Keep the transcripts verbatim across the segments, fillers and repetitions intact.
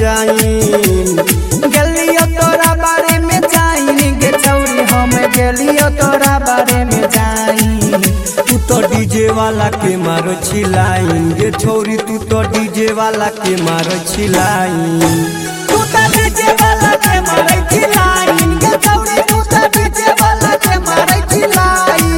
जाइन गेलियो तोरा बारे में जाइन गे छौरी हम गेलियो तोरा बारे में जाइन तू तो डीजे वाला के मारो छिलाइन गे छौरी तू तो डीजे वाला के मारो छिलाइन तू तो डीजे वाला के मारो छिलाइन गे छौरी तू तो डीजे वाला के मारो छिलाइन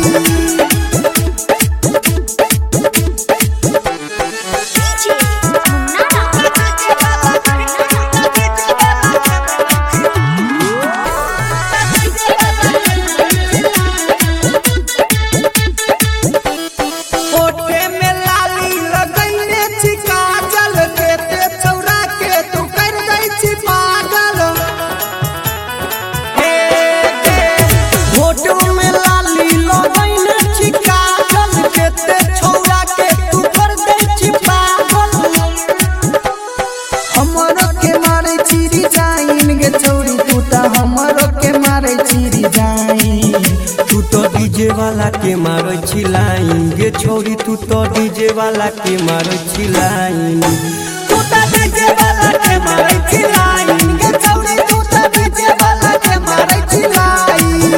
तू तो डीजे वाला के मारो छिलाइन गे छोरी तू तो डीजे वाला के मारो छिलाइन तू तो डीजे वाला के मारो छिलाइन गे छोरी तू तो डीजे वाला के मारो छिलाइन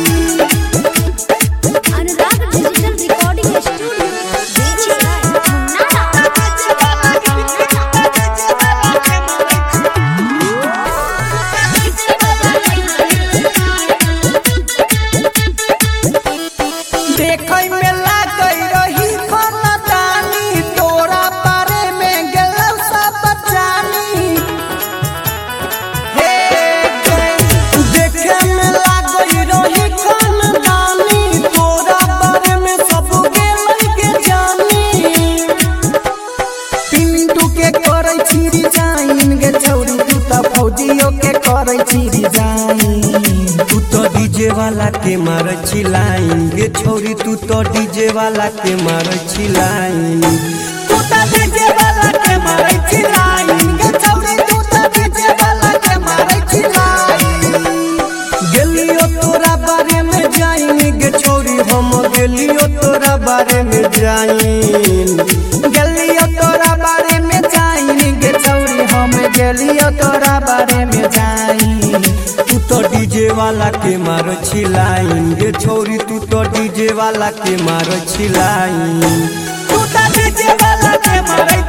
अनुराग डिजिटल रिकॉर्डिंग स्टूडियो देखै में लागै रही खानदानी तोरा बारे में गेलौ सब जानी हे देखे में लागै रही खानदानी तोरा बारे में सब गेलै के जानी पिंटू के करै छिरी जाइन गे छौरी तू त फौजियो के करै छिरी जाइन तू तो डीजे वाला के मार छिलाइन गे छौरी तू तो डीजे वाला के मार छिलाइन तू तो डीजे वाला के मार छिलाइन गे छौरी तू तो डीजे वाला के मार छिलाइन गेलियो तोरा बारे में जाइन गे छौरी हम गेलियो तोरा बारे में जाइन गेलियो तोरा बारे में जाइन गे छौरी हम गेलियो तोरा बारे में जाइन तू तो डीजे वाला के मारो छिलाइन गे छौरी तू तो डीजे वाला के मारो छिलाइन तू तो डीजे वाला के मारो